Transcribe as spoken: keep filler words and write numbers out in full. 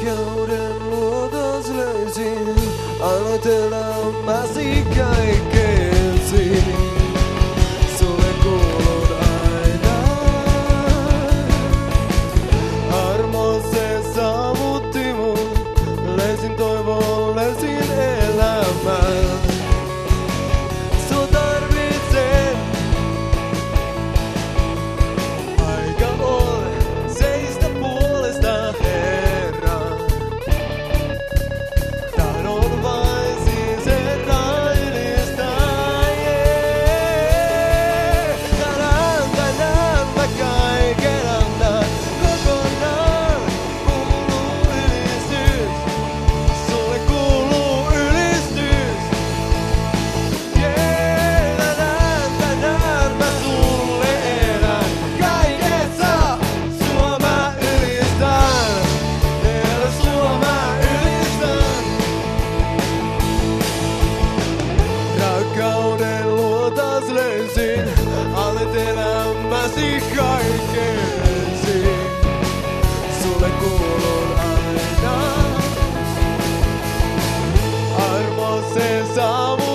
Rakkauden luotas löysin, aloit elämäsi kaikkeesi. Sulle kuulun aina. Armo se saavutti mun, löysin toivon, löysin elämän. Sua tarvitsen. Aika ole seistä puolesta, Herra. Tahdon vain siis herraillistaa, yeah. Tänään, tänään mä kaiken annan kokonaan. Kuuluu ylistys, sulle kuuluu ylistys. Yeah, tänään, tänään mä sulle elän. Kaikessa sua mä ylistän. Vielä sua mä ylistän. Rakkauden luotas löysin, alet elämäsi kaikkeesi. Sulle kuulun aina. Armo se saavutti.